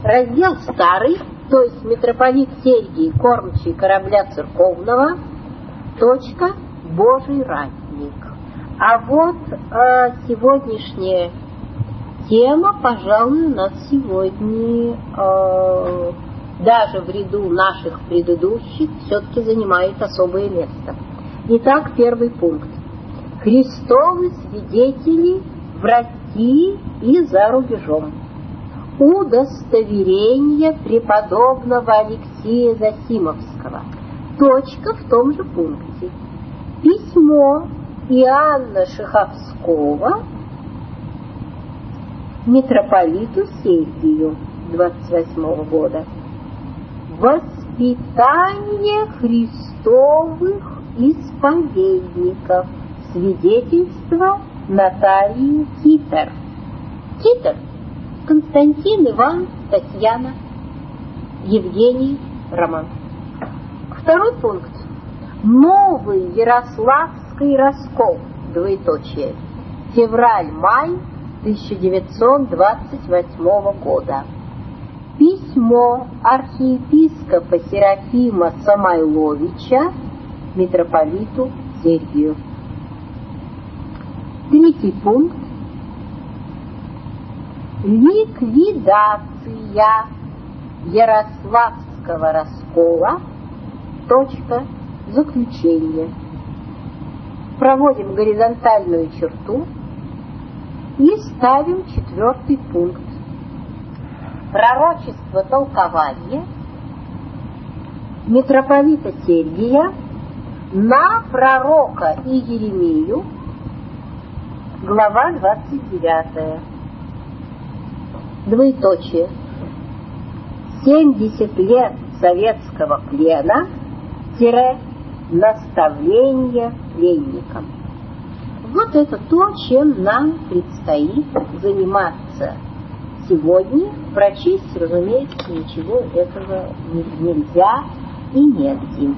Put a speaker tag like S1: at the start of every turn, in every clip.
S1: Раздел старый, то есть митрополит Сергий, кормчий корабля церковного, точка, Божий ратник. А вот сегодняшняя тема, пожалуй, у нас сегодня даже в ряду наших предыдущих все-таки занимает особое место. Итак, первый пункт. Христовы свидетели в России и за рубежом. Удостоверение преподобного Алексея Засимовского. Точка в том же пункте. Письмо Иоанна Шеховского митрополиту Сергию 28 года. Воспитание Христовых исповедников. Свидетельство Натальи Китер. Китер — Константин, Иван, Татьяна, Евгений, Роман. Второй пункт. Новый Ярославский раскол. Двоеточие. Февраль-май 1928 года. Письмо архиепископа Серафима Самойловича митрополиту Сергию. Третий пункт. Ликвидация Ярославского раскола. Точка. Заключение. Проводим горизонтальную черту и ставим четвертый пункт. Пророчество толкования митрополита Сергия на пророка Иеремию, глава 29. Двоеточие. 70 лет советского плена – наставление пленникам. Вот это то, чем нам предстоит заниматься сегодня. Прочесть, разумеется, ничего этого нельзя и негде.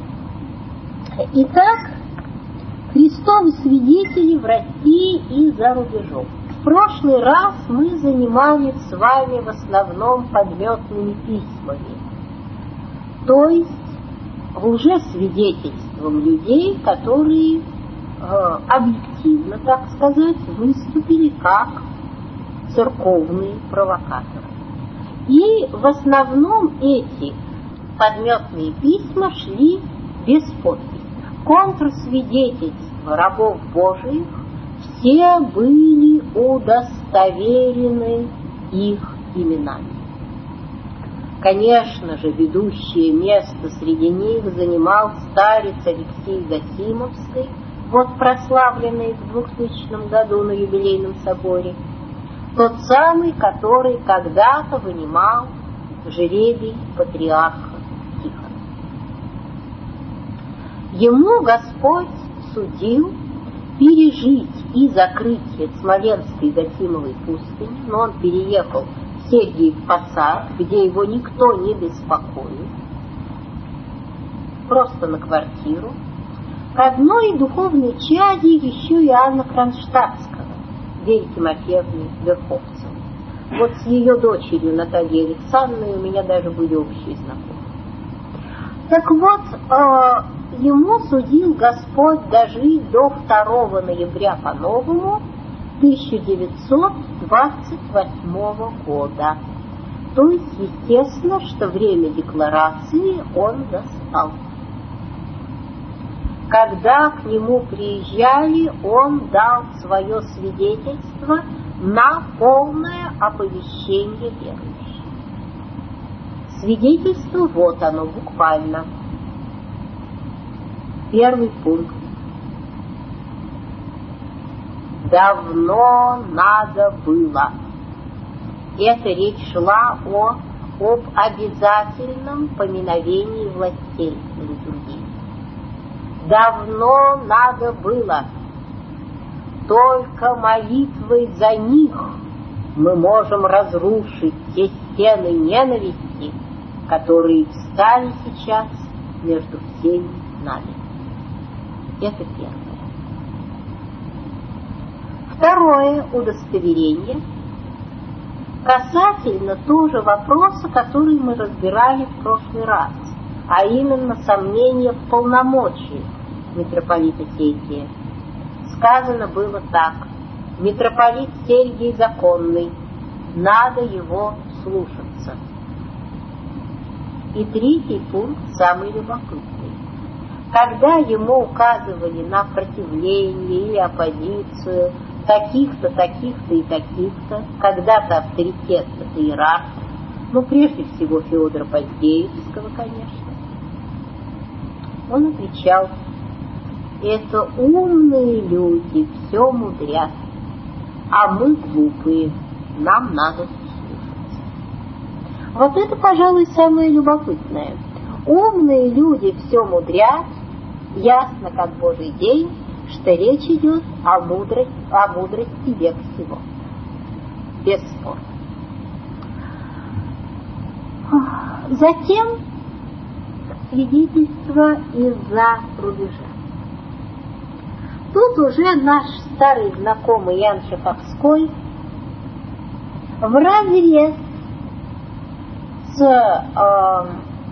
S1: Итак, Христовы свидетели в России и за рубежом. В прошлый раз мы занимались с вами в основном подметными письмами, то есть лжесвидетельством людей, которые объективно, так сказать, выступили как церковные провокаторы. И в основном эти подметные письма шли без подписи. Контрсвидетельства рабов Божиих все были удостоверены их именами. Конечно же, ведущее место среди них занимал старец Алексей Засимовский, вот прославленный в 2000 году на юбилейном соборе, тот самый, который когда-то вынимал жребий патриарха Тихона. Ему Господь судил пережить и закрытие Смоленской Гатимовой пустыни, но он переехал в Сергиев Посад, где его никто не беспокоит, просто на квартиру, к одной духовной чаде еще Иоанна Кронштадтского, Вере Тимофеевны Верховцевой. Вот с ее дочерью Натальей Александровной у меня даже были общие знакомые. Так вот, ему судил Господь дожить до 2 ноября по-новому 1928 года. То есть, естественно, что время декларации он застал. Когда к нему приезжали, он дал свое свидетельство на полное оповещение верующих. Свидетельство, вот оно буквально. Первый пункт. Давно надо было. Эта речь шла об обязательном поминовении властей на литургии. Давно надо было. Только молитвой за них мы можем разрушить те стены ненависти, которые встали сейчас между всеми нами. Это первое. Второе удостоверение касательно тоже вопроса, который мы разбирали в прошлый раз, а именно сомнения в полномочии митрополита Сергия. Сказано было так: митрополит Сергий законный, надо его слушаться. И третий пункт, самый любопытный. Когда ему указывали на противление или оппозицию таких-то, таких-то и таких-то, когда-то авторитет — это иерарх, прежде всего Феодора Поздеевского, конечно, он отвечал: это умные люди, все мудрят, а мы глупые, нам надо слушаться. Вот это, пожалуй, самое любопытное. Умные люди все мудрят, ясно как Божий день, что речь идет о мудрости век всего. Бесспорно. Затем свидетельство из-за рубежа. Тут уже наш старый знакомый Иоанн Шаховской вразрез с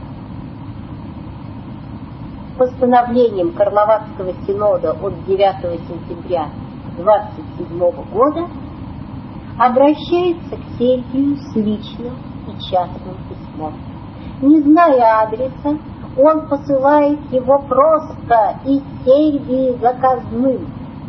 S1: постановлением Карловацкого синода от 9 сентября 27 года обращается к Сергию с личным и частным письмом. Не зная адреса, он посылает его просто из Сергии заказным.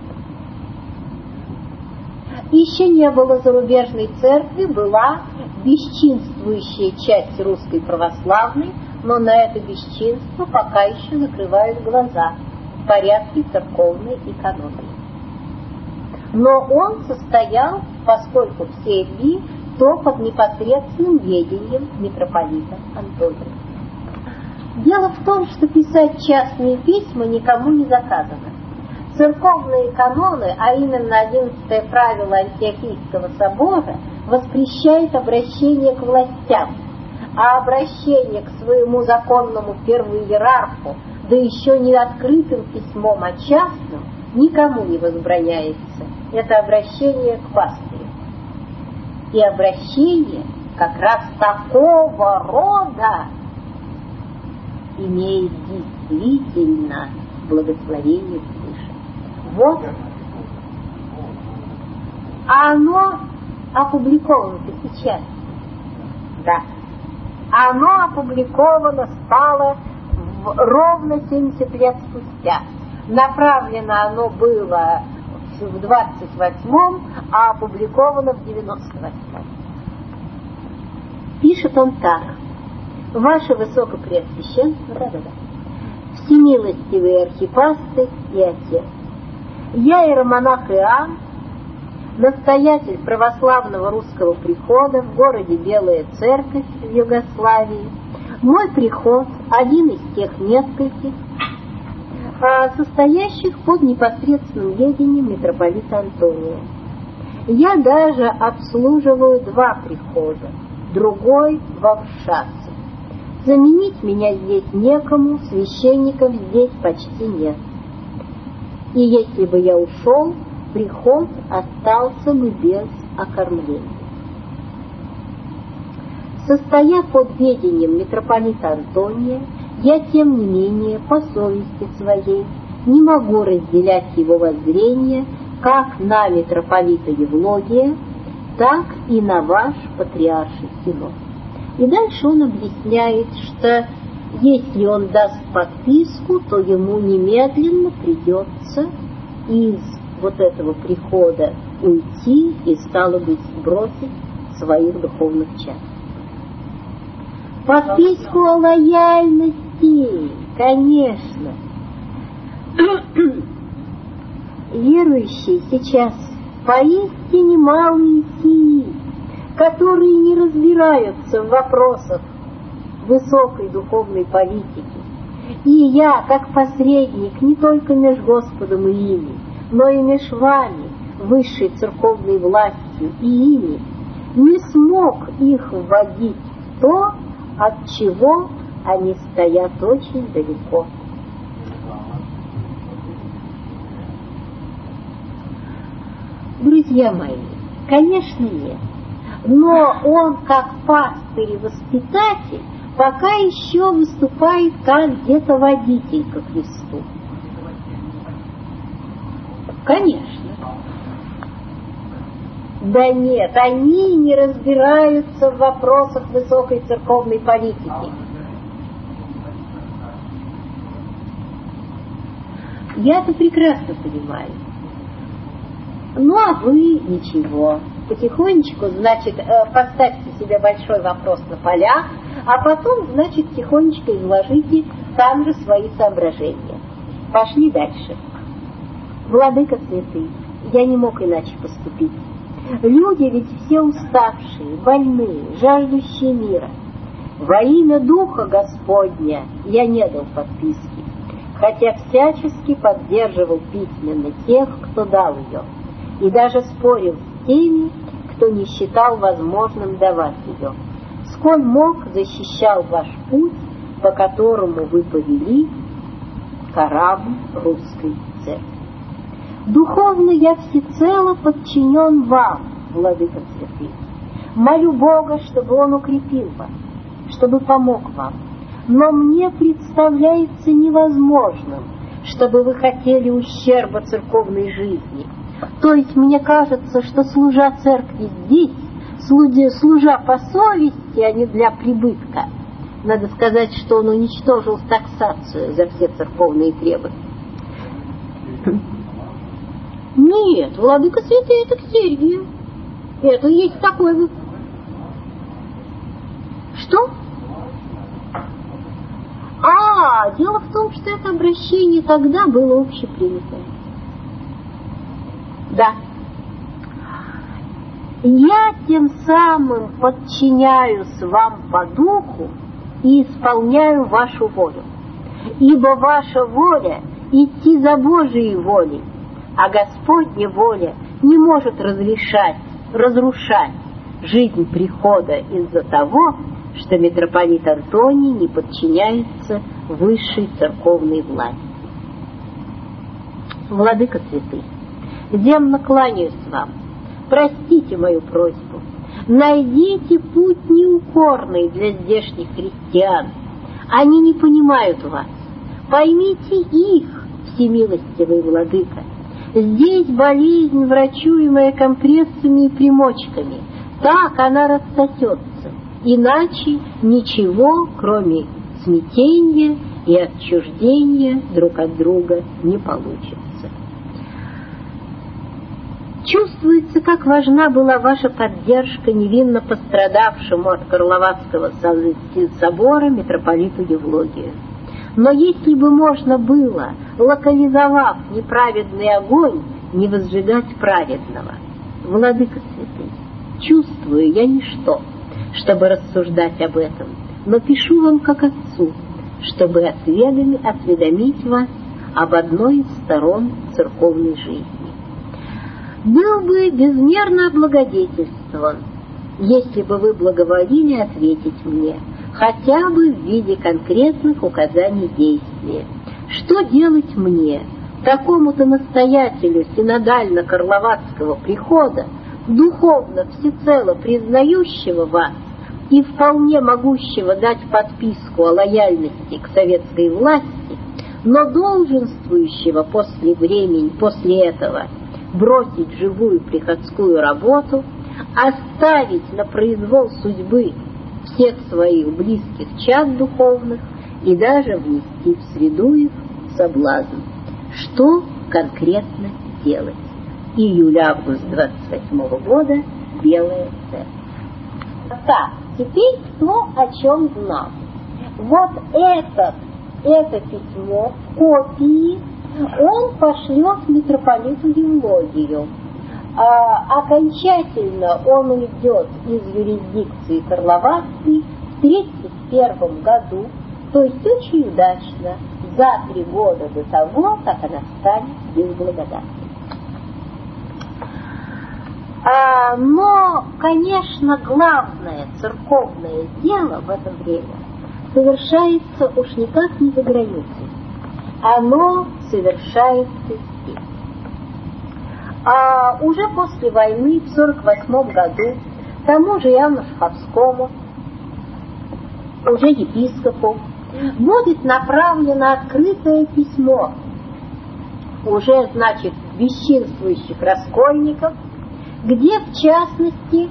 S1: Еще не было зарубежной церкви, была бесчинствующая часть русской православной, но на это бесчинство пока еще закрывают глаза в порядке церковной экономии. Но он состоял, поскольку в Сергии, то под непосредственным ведением митрополита Антония. Дело в том, что писать частные письма никому не заказано. Церковные каноны, а именно 11 правило Антиохийского собора, воспрещает обращение к властям, а обращение к своему законному первоиерарху, да еще не открытым письмом, а частным, никому не возбраняется. Это обращение к пастырю. И обращение как раз такого рода имеет действительно благословение свыше. Вот. А оно опубликовано-то сейчас. Да. Оно опубликовано стало ровно 70 лет спустя. Направлено оно было в 28-м, а опубликовано в 98-м. Пишет он так: Ваше Высокопреосвященство, всемилостивые архипастырь и отец, я иеромонах Иоанн, настоятель православного русского прихода в городе Белая Церковь в Югославии. Мой приход один из тех нескольких, состоящих под непосредственным ведением митрополита Антония. Я даже обслуживаю 2 прихода, другой во Варшаве. Заменить меня здесь некому, священников здесь почти нет. И если бы я ушел, приход остался бы без окормления. Состоя под ведением митрополита Антония, я, тем не менее, по совести своей не могу разделять его воззрения как на митрополита Евлогия, так и на ваш патриарший синод. И дальше он объясняет, что если он даст подписку, то ему немедленно придется из вот этого прихода уйти и, стало быть, бросить своих духовных частей. Подписку о лояльности, конечно. Верующие сейчас поистине малые сии, которые не разбираются в вопросах высокой духовной политики. И я, как посредник, не только меж Господом и ими, но и меж вами, высшей церковной властью и ими, не смог их вводить в то, от чего они стоят очень далеко. Друзья мои, конечно, нет. но он, как пастырь и воспитатель, пока еще выступает как где-то водитель ко Христу. Конечно. Да нет, они не разбираются в вопросах высокой церковной политики. Я-то прекрасно понимаю. Ну, а вы ничего. Потихонечку, значит, поставьте себе большой вопрос на полях, а потом, значит, тихонечко изложите там же свои соображения. Пошли дальше. Владыка святый, я не мог иначе поступить. Люди ведь все уставшие, больные, жаждущие мира. Во имя Духа Господня я не дал подписки, хотя всячески поддерживал письменно тех, кто дал ее, и даже спорил с теми, кто не считал возможным давать ее. Сколь мог, защищал ваш путь, по которому вы повели корабль русской церкви. Духовно я всецело подчинен вам, Владыка святый. Молю Бога, чтобы Он укрепил вас, чтобы помог вам. Но мне представляется невозможным, чтобы вы хотели ущерба церковной жизни. То есть мне кажется, что служа церкви здесь, служа по совести, а не для прибытка, надо сказать, что он уничтожил таксацию за все церковные требования. Нет, Владыка святый, это к Сергию. Это есть такой... Что? Дело в том, что это обращение тогда было общепринятое. Да. Я тем самым подчиняюсь вам по духу и исполняю вашу волю. Ибо ваша воля — идти за Божией волей, а Господня воля не может разрушать жизнь прихода из-за того, что митрополит Антоний не подчиняется высшей церковной власти. Владыка святый, земно кланяюсь вам, простите мою просьбу, найдите путь неукорный для здешних христиан. Они не понимают вас, поймите их, всемилостивый Владыка. Здесь болезнь, врачуемая компрессами и примочками, так она рассосется, иначе ничего, кроме смятения и отчуждения друг от друга не получится. Чувствуется, как важна была ваша поддержка невинно пострадавшему от Карловацкого собора митрополиту Евлогию. Но если бы можно было, локализовав неправедный огонь, не возжигать праведного, Владыка святый, чувствую я ничто, чтобы рассуждать об этом, но пишу вам как отцу, чтобы осведомить вас об одной из сторон церковной жизни. Был бы безмерно облагодетельствован, если бы вы благоволили ответить мне, хотя бы в виде конкретных указаний действия. Что делать мне, такому-то настоятелю синодально-карловацкого прихода, духовно всецело признающего вас и вполне могущего дать подписку о лояльности к советской власти, но долженствующего после этого бросить живую приходскую работу, оставить на произвол судьбы всех своих близких чад духовных и даже внести в среду их соблазн. Что конкретно делать? Июль-август 28 года, Белая Церковь. Так, теперь кто о чем знал. Вот это письмо в копии он пошлет митрополиту Евлогию. Окончательно он уйдет из юрисдикции Карловацкой в 1931 году, то есть очень удачно, за 3 года до того, как она станет безблагодатной. Но, конечно, главное церковное дело в это время совершается уж никак не за границей. Оно совершается здесь. Уже после войны, в 1948 году, тому же Иоанну Шаховскому, уже епископу, будет направлено открытое письмо уже, значит, бесчинствующих раскольников, где, в частности,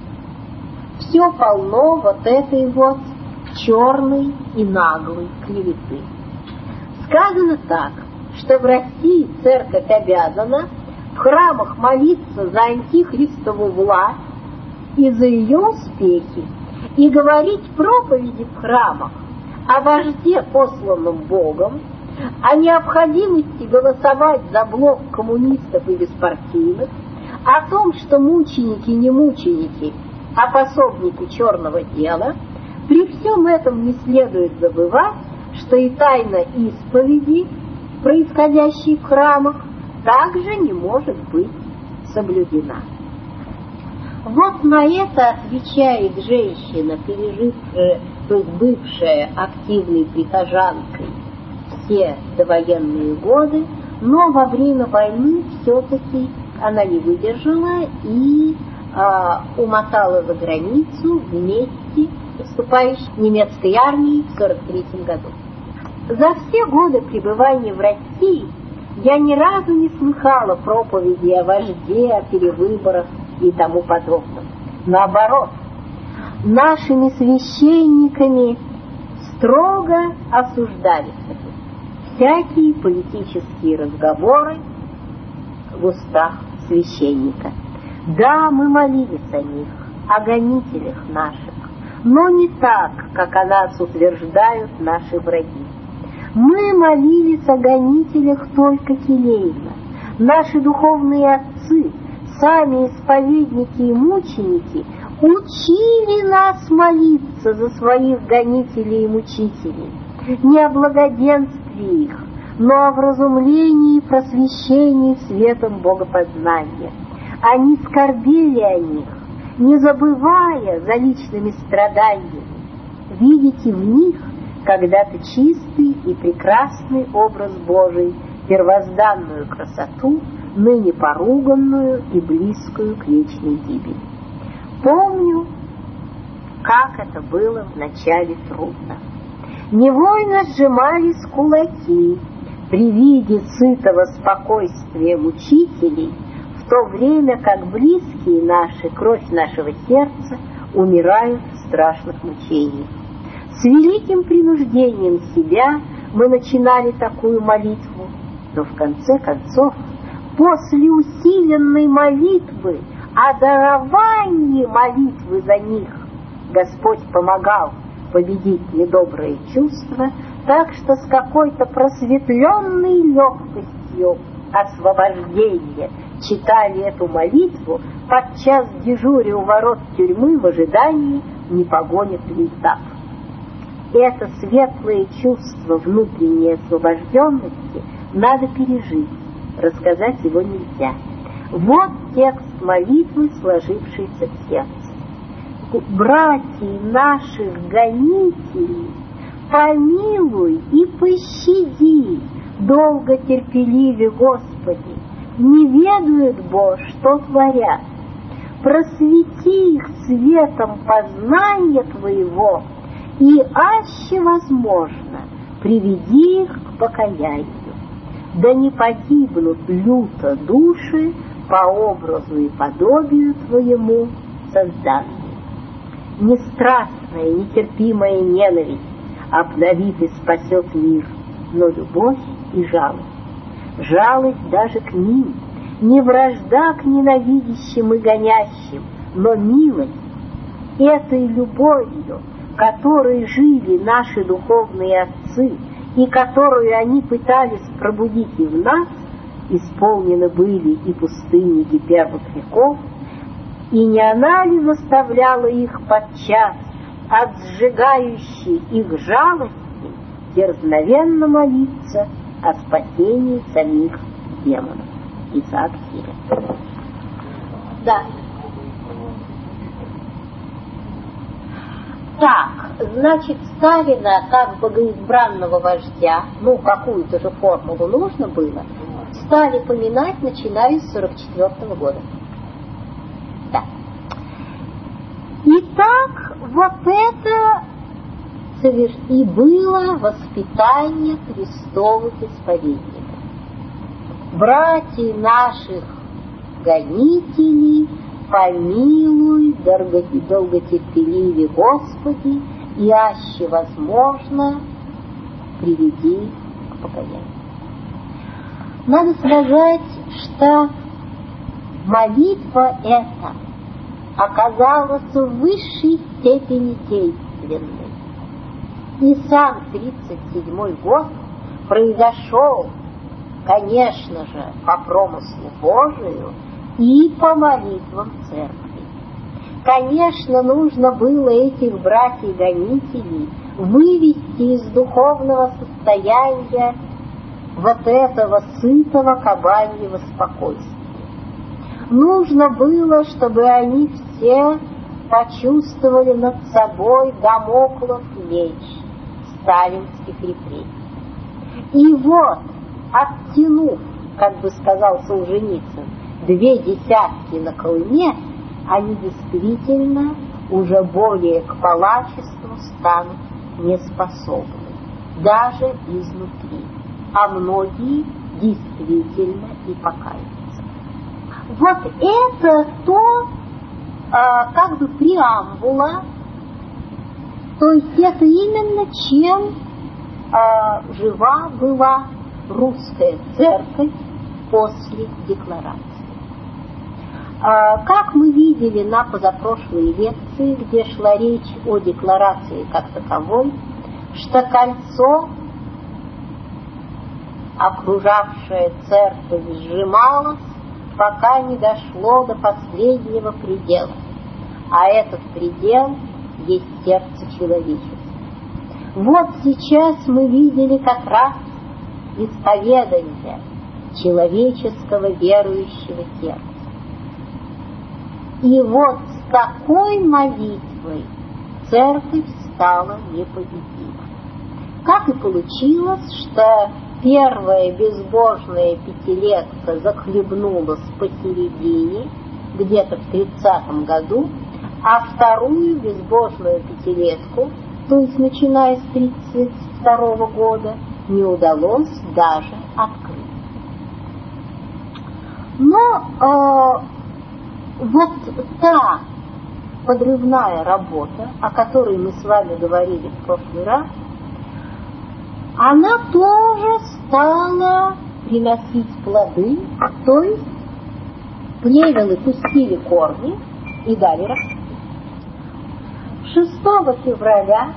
S1: все полно вот этой вот черной и наглой клеветы. Сказано так, что в России церковь обязана в храмах молиться за антихристову власть и за ее успехи, и говорить проповеди в храмах о вожде, посланном Богом, о необходимости голосовать за блок коммунистов и беспартийных, о том, что мученики не мученики, а пособники черного дела. При всем этом не следует забывать, что и тайна исповеди, происходящей в храмах, также не может быть соблюдена. Вот на это отвечает женщина, пережившая, то есть бывшая активной прихожанкой все довоенные годы, но во время войны все-таки она не выдержала и умотала за границу вместе с выступающей немецкой армией в 1943 году. За все годы пребывания в России я ни разу не слыхала проповеди о вожде, о перевыборах и тому подобном. Наоборот, нашими священниками строго осуждались всякие политические разговоры в устах священника. Да, мы молились о них, о гонителях наших, но не так, как о нас утверждают наши враги. Мы молились о гонителях только келейно. Наши духовные отцы, сами исповедники и мученики, учили нас молиться за своих гонителей и мучителей, не о благоденствии их, но о вразумлении и просвещении светом богопознания. Они скорбели о них, не забывая за личными страданиями. Видите в них когда-то чистый и прекрасный образ Божий, первозданную красоту, ныне поруганную и близкую к вечной гибели. Помню, как это было в начале трудно. Невольно сжимались кулаки при виде сытого спокойствия мучителей, в то время как близкие наши, кровь нашего сердца, умирают в страшных мучениях. С великим принуждением себя мы начинали такую молитву, но в конце концов, после усиленной молитвы, о даровании молитвы за них, Господь помогал победить недобрые чувства, так что с какой-то просветленной легкостью освобождения читали эту молитву, подчас дежуря у ворот тюрьмы в ожидании, не погонят ли так. Это светлое чувство внутренней освобожденности надо пережить, рассказать его нельзя. Вот текст молитвы, сложившийся в сердце. «Братьев наших гонителей, помилуй и пощади, долго терпеливе, Господи, не ведают, Бо, что творят. Просвети их светом познания Твоего, и аще возможно, приведи их к покаянию. Да не погибнут люто души по образу и подобию Твоему созданные. Нестрастная, нетерпимая ненависть обновит и спасет мир, но любовь и жалость. Жалость даже к ним, не вражда к ненавидящим и гонящим, но милость. Этой любовью, которой жили наши духовные отцы и которую они пытались пробудить и в нас, исполнены были и пустынники первых веков, и не она ли заставляла их подчас от сжигающей их жалости дерзновенно молиться о спасении самих демонов? Исаак Сирин. Да. Так, значит, Сталина как богоизбранного вождя, ну, какую-то же формулу нужно было, стали поминать, начиная с 1944 года. Да. Вот это и было воспитание крестовых исповедников. Братья наших гонителей, помилуй, долготерпеливый Господи, и аще возможно, приведи к покаянию. Надо сказать, что молитва эта оказалась в высшей степени действенной. И сам 37-й год произошел, конечно же, по промыслу Божию и по молитвам церкви. Конечно, нужно было этих братьев-гонителей вывести из духовного состояния вот этого сытого кабаньего спокойствия. Нужно было, чтобы они все почувствовали над собой дамоклов меч сталинских репрессий. И вот, оттянув, как бы сказал Солженицын, 2 десятки на Колыме, они действительно уже более к палачеству станут неспособны, даже изнутри, а многие действительно и покаются. Вот это то, как бы преамбула, то есть это именно чем жива была русская церковь после декларации. Как мы видели на позапрошлой лекции, где шла речь о декларации как таковой, что кольцо, окружавшее церковь, сжималось, пока не дошло до последнего предела. А этот предел есть сердце человечества. Вот сейчас мы видели как раз исповедание человеческого верующего сердца. И вот с такой молитвой церковь стала непобедима. Как и получилось, что первая безбожная пятилетка захлебнулась посередине, где-то в 30-м году, а вторую безбожную пятилетку, то есть начиная с 32-го года, не удалось даже открыть. Но вот та подрывная работа, о которой мы с вами говорили в прошлый раз, она тоже стала приносить плоды, то есть плевелы пустили корни и дали расти. 6 февраля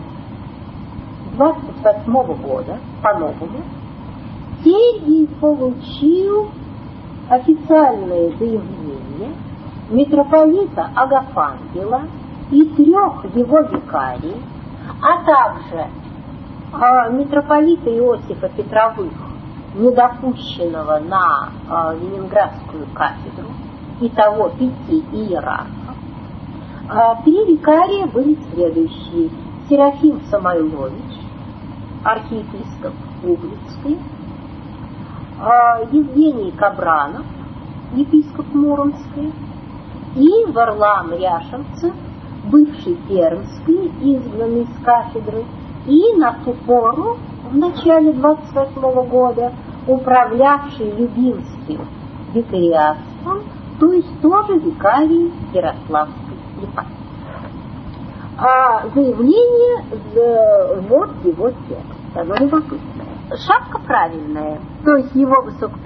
S1: 28 года по-новому Сергий получил официальное заявление митрополита Агафангела и 3 его викариев, а также митрополита Иосифа Петровых, недопущенного на Ленинградскую кафедру, итого 5 иерархов. 3 викария были следующие: Серафим Самойлович, архиепископ Углицкий, Евгений Кабранов, епископ Муромский, и Варлам Ряшенцев, бывший Пермский, изгнанный с кафедры, и на ту пору, в начале 28 года, управлявший Любимским викариатством, то есть тоже викарий Ярославской епархии. Заявление, вот его текст, оно любопытное. Шапка правильная, то есть его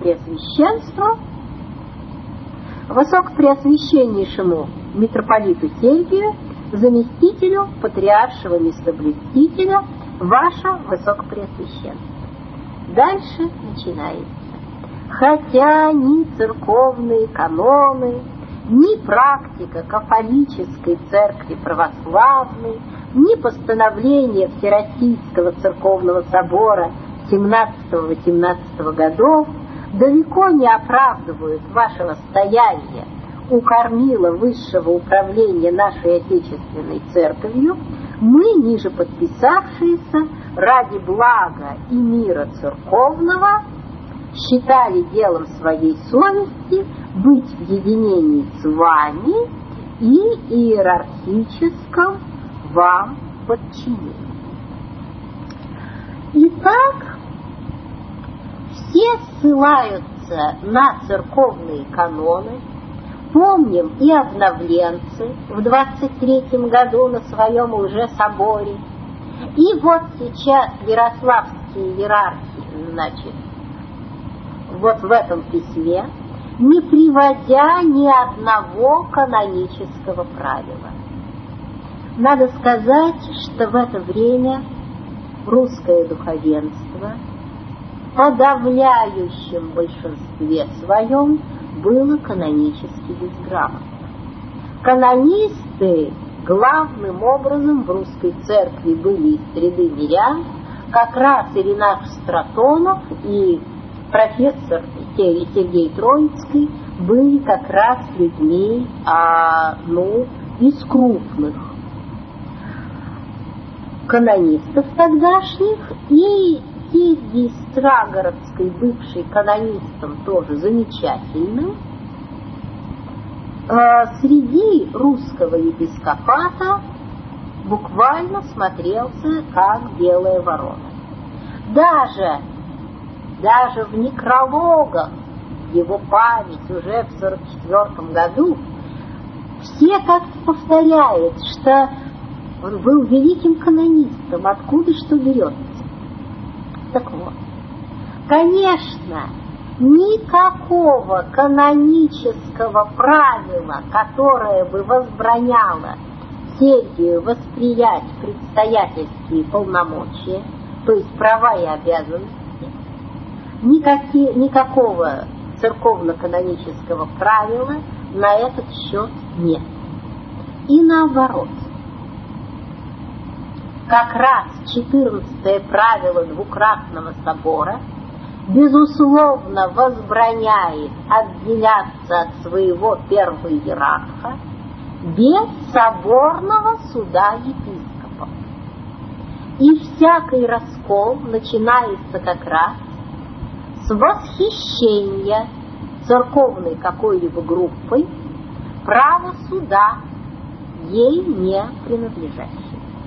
S1: высокопреосвященнейшему митрополиту Сергию, заместителю патриаршего местоблюстителя, ваше высокопреосвященство. Дальше начинается. Хотя ни церковные каноны, ни практика кафолической церкви православной, ни постановления Всероссийского церковного собора 17-18 годов далеко не оправдывают вашего стояния у кормила высшего управления нашей Отечественной Церковью, мы, ниже подписавшиеся, ради блага и мира церковного, считали делом своей совести быть в единении с вами и иерархическом вам подчинены. Итак, все ссылаются на церковные каноны. Помним и обновленцы в 23-м году на своем уже соборе. И вот сейчас ярославские иерархи, значит, вот в этом письме, не приводя ни одного канонического правила. Надо сказать, что в это время русское духовенство в подавляющем большинстве своем было канонически безграмотно. Канонисты главным образом в русской церкви были из среды мирян, как раз Иринаж Стратонов и профессор Сергей Троицкий были как раз людьми из крупных канонистов тогдашних, и Сергий Страгородский, бывший канонистом, тоже замечательным, среди русского епископата буквально смотрелся как белая ворона. Даже в некрологах его память уже в 1944 году все как-то повторяют, что он был великим канонистом, откуда что берется. Так вот, конечно, никакого канонического правила, которое бы возбраняло Сергию восприять предстоятельские полномочия, то есть права и обязанности, никакого церковно-канонического правила на этот счет нет. И наоборот, как раз 14-е правило Двукратного собора безусловно возбраняет отделяться от своего первого иерарха без соборного суда епископов. И всякий раскол начинается как раз с восхищения церковной какой-либо группой права суда, ей не принадлежащей.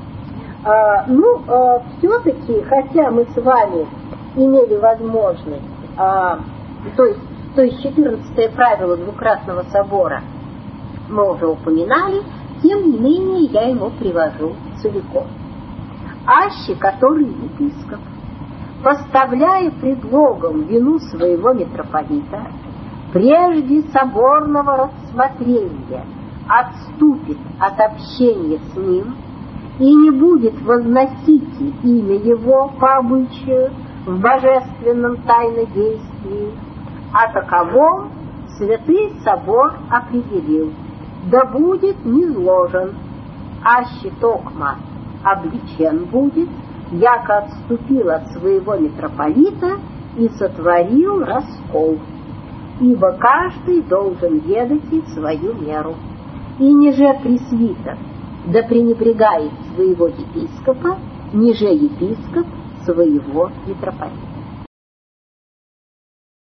S1: Все-таки, хотя мы с вами имели возможность, то есть 14-е правило Двукратного собора мы уже упоминали, тем не менее я его привожу целиком. Аще который епископ, поставляя предлогом вину своего митрополита, прежде соборного рассмотрения отступит от общения с ним и не будет возносить имя его по обычаю в божественном тайнодействии, а таковом Святый Собор определил, да будет низложен, аще токма обличен будет, яко отступил от своего митрополита и сотворил раскол, ибо каждый должен ведать и свою меру. И ниже пресвитер да пренебрегает своего епископа, ниже епископ своего митрополита.